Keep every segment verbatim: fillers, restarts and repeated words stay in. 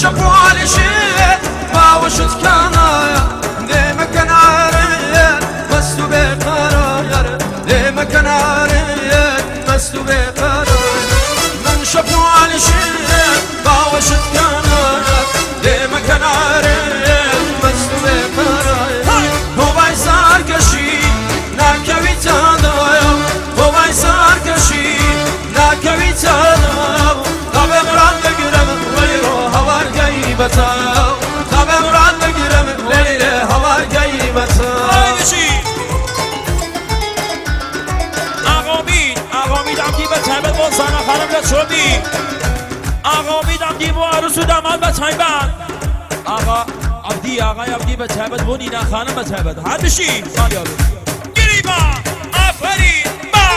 شبوالي شيت ما وشت كنايا ديما كناريا مسلو بقرايا ديما كناريا مسلو بقرايا من شبوالي شيت ما وشت كنايا ديما كناريا مسلو بقرايا هو بايزار كشي ناكوي تادايا هو بايزار كشي ناكوي تادايا طبع مراد بقرم غيره هوار قيبتاو طبع مراد بقرم ليلة هوار قيبتاو آقامید آقامید هم دیبه تایبت با زنه خانم به شدی آقامید هم دیبه عروسو داماد به تایبت آقا عبدی آقای عبدی به تایبت و نینا خانم به تایبت حد بشی مالی آلو گیری با آفرین با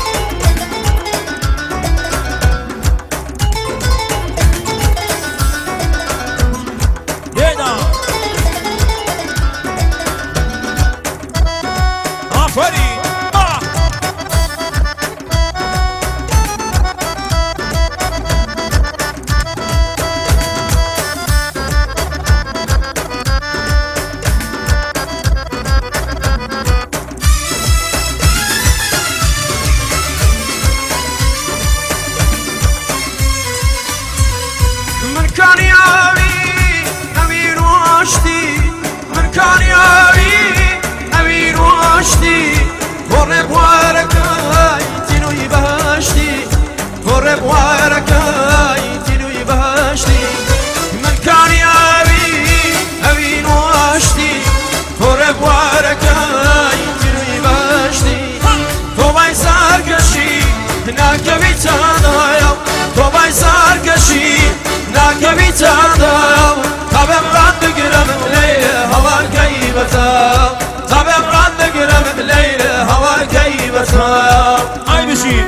یینا آفرین من كان ياوي أمير واشتي من كان ياوي أمير واشتي قرب وركاي تنو يبهشتي قرب وركاي تنو يبهشتي من كان ياوي أمير واشتي قرب وركاي تنو يبهشتي تو بايزار كشي ناكبي تادايا تو بايزار كشي ناكبي تادايا طبع مراد بقرم ليلة هوار قيبتاو طبع مراد بقرم ليلة هوار قيبتاو ay بشي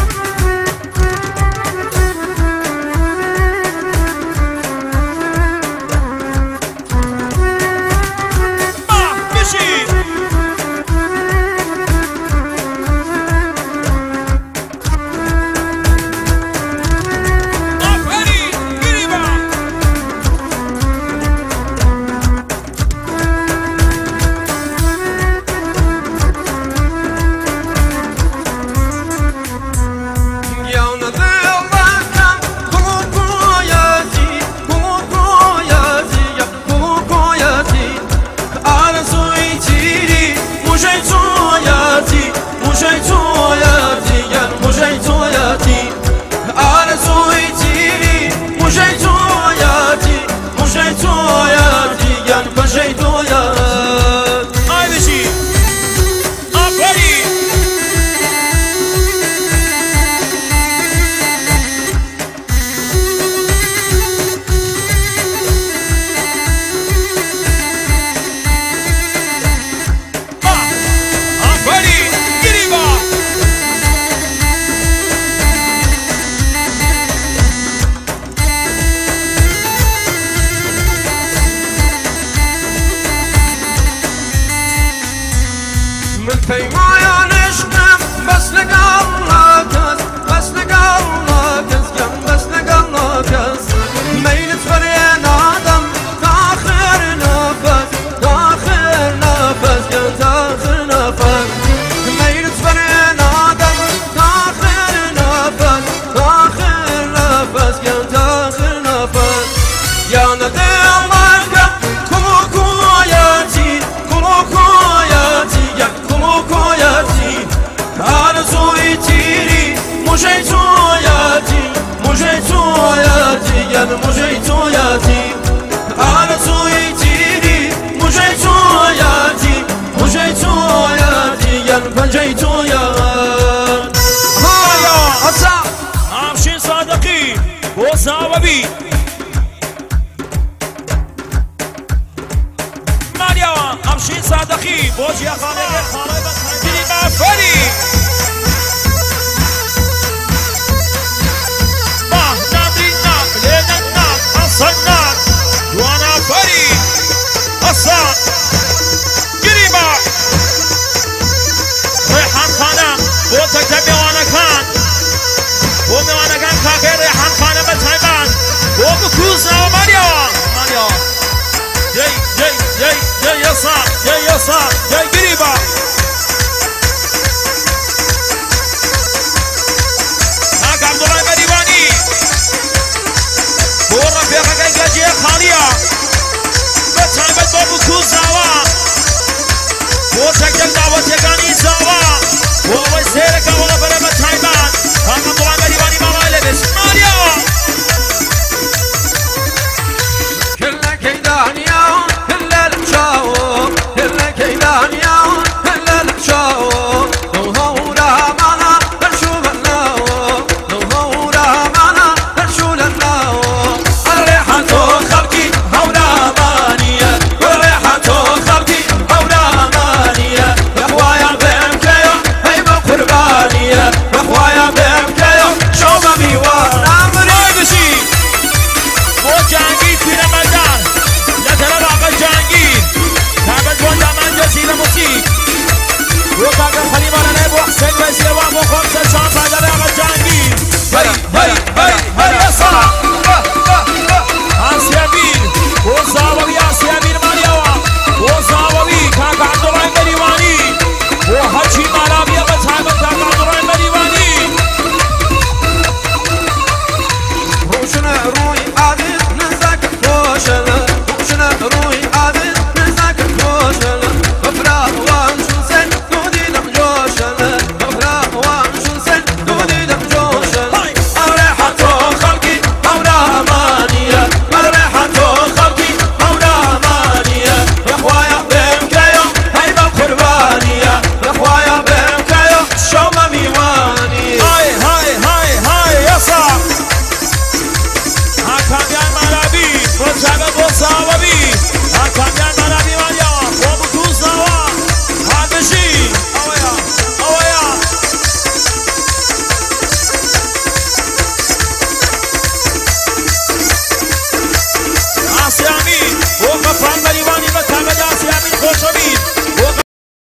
من پیمایا نشکم بس نگم ناکس بس نگم ناکس کم بس نگم ناکس میلت فرین آدم تا آخر نفس تا آخر نفس کم تا آخر نفس میلت فرین آدم تا آخر نفس تا آخر نفس کم تا آخر نفس یا نده الله کم کمو کویاتی کمو کویاتی یا کویاتی آرزوی تیری موجه تویاتی موجه تویاتی یعنی موجه تویاتی آرزوی تیری موجه تویاتی موجه تویاتی یعنی پنجه تویاتی هایا اصا همشین صادقی بوزاوبی مريم همشين صادقي بوجه خانه خانه بس